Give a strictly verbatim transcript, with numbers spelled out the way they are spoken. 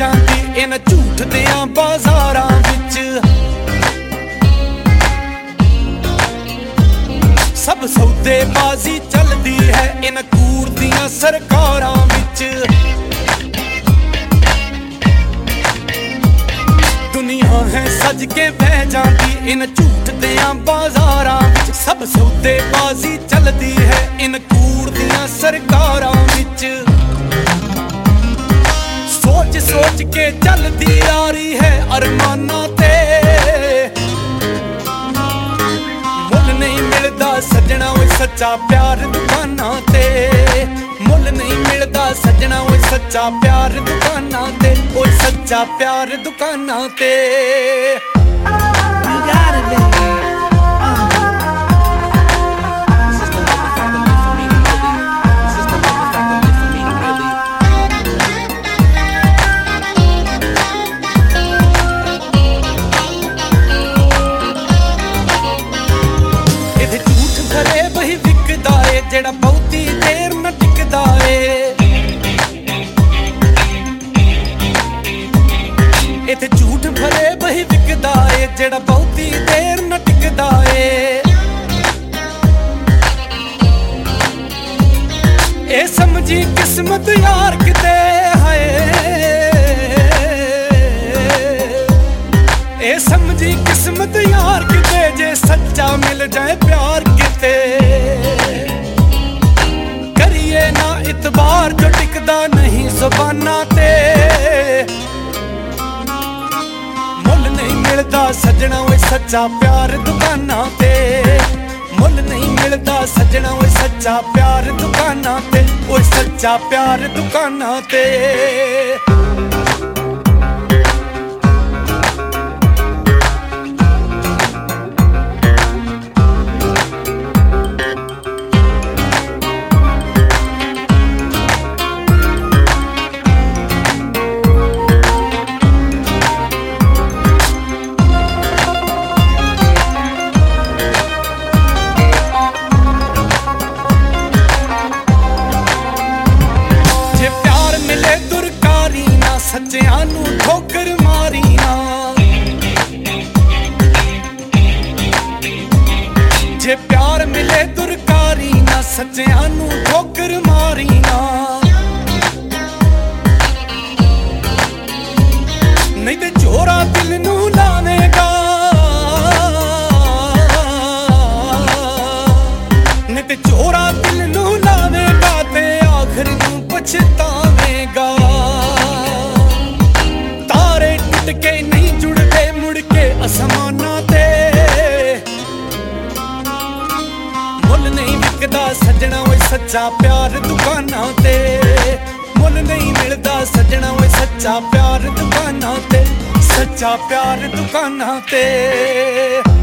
ਜਾਂਦੀ ਇਨ ਝੂਠ ਦਿਆਂ ਬਾਜ਼ਾਰਾਂ ਵਿੱਚ। ਸਭ ਸੌਦੇਬਾਜ਼ੀ ਚੱਲਦੀ ਹੈ ਇਨ ਕੂੜ ਦੀਆਂ ਸਰਕਾਰਾਂ ਵਿੱਚ। ਦੁਨੀਆ ਹੈ ਸੱਜ ਕੇ ਬਹਿ ਜਾਂਦੀ ਇਨ ਝੂਠ ਦਿਆਂ ਬਾਜ਼ਾਰਾਂ ਵਿੱਚ। ਸਭ ਸੌਦੇਬਾਜ਼ੀ ਚੱਲਦੀ ਹੈ ਇਨ ਕੂੜ ਦੀਆਂ ਸਰਕਾਰਾਂ ਵਿੱਚ। ਸੋਚ ਸੋਚ ਕੇ ਚੱਲਦੀ ਆ ਰਹੀ ਹੈ ਅਰਮਾਨਾਂ ਤੇ। ਮੁੱਲ ਨਹੀਂ ਮਿਲਦਾ ਸੱਜਣਾ ਓਏ ਸੱਚਾ ਪਿਆਰ ਦੁਕਾਨਾਂ ਤੇ। ਮੁੱਲ ਨਹੀਂ ਮਿਲਦਾ ਸੱਜਣਾ ਓਏ ਸੱਚਾ ਪਿਆਰ ਦੁਕਾਨਾਂ ਤੇ। ਓਏ ਸੱਚਾ ਪਿਆਰ ਦੁਕਾਨਾਂ ਤੇ। ਜਿਹੜਾ ਬਹੁਤੀ ਦੇਰ ਨਾ ਟਿਕਦਾ ਏ। ਇੱਥੇ ਝੂਠ ਭਰੇ ਬਹੀ ਵਿਕਦਾ ਏ ਜਿਹੜਾ ਬਹੁਤੀ ਦੇਰ ਨਾ ਟਿਕਦਾ ਏ। ਇਹ ਸਮਝੀ ਕਿਸਮਤ ਯਾਰ ਕਿਤੇ ਹਾਏ। ਇਹ ਸਮਝੀ ਕਿਸਮਤ ਯਾਰ ਕਿਤੇ ਜੇ ਸੱਚਾ ਮਿਲ ਜਾਏ ਪਿਆਰ ਕਿਤੇ। ਨਾ ਇਤਬਾਰ ਜੋ ਟਿਕਦਾ ਨਹੀਂ ਜ਼ੁਬਾਨਾਂ ਤੇ। ਮੁੱਲ ਨਹੀਂ ਮਿਲਦਾ ਸੱਜਣਾ ਓਏ ਸੱਚਾ ਪਿਆਰ ਦੁਕਾਨਾਂ ਤੇ। ਮੁੱਲ ਨਹੀਂ ਮਿਲਦਾ ਸੱਜਣਾ ਓਏ ਸੱਚਾ ਪਿਆਰ ਦੁਕਾਨਾਂ ਤੇ। ਓਏ ਸੱਚਾ ਪਿਆਰ ਦੁਕਾਨਾਂ ਤੇ। ਸੱਚਿਆਂ ਨੂੰ ਠੋਕਰ ਮਾਰੀ ਨਾ। ਜੇ ਪਿਆਰ ਮਿਲੇ ਦੁਰਕਾਰੀ ਨਾ ਸੱਚਿਆਂ ਨੂੰ ਠੋਕਰ ਮਾਰੀ ਨਾ। ਨਹੀਂ ਤੇ ਚੋਰਾ ਦਿਲ ਨੂੰ ਲਾਵੇਗਾ। ਨਹੀਂ ਤੇ ਚੋਰਾ ਦਿਲ ਨੂੰ ਲਾਵੇਗਾ ਤੇ ਆਖਰ ਨੂੰ ਪਛਤਾਵੇਗਾ। ਕੇ ਨਹੀਂ ਜੁੜਦੇ ਮੁੜ ਕੇ ਅਸਮਾਨਾਂ ਤੇ। ਮੁੱਲ ਨਹੀਂ ਵਿਕਦਾ ਸੱਜਣਾ ਓਏ ਸੱਚਾ ਪਿਆਰ ਦੁਕਾਨਾਂ ਤੇ। ਮੁੱਲ ਨਹੀਂ ਮਿਲਦਾ ਸੱਜਣਾ ਓਏ ਸੱਚਾ ਪਿਆਰ ਦੁਕਾਨਾਂ ਤੇ। ਸੱਚਾ ਪਿਆਰ ਦੁਕਾਨਾਂ ਤੇ।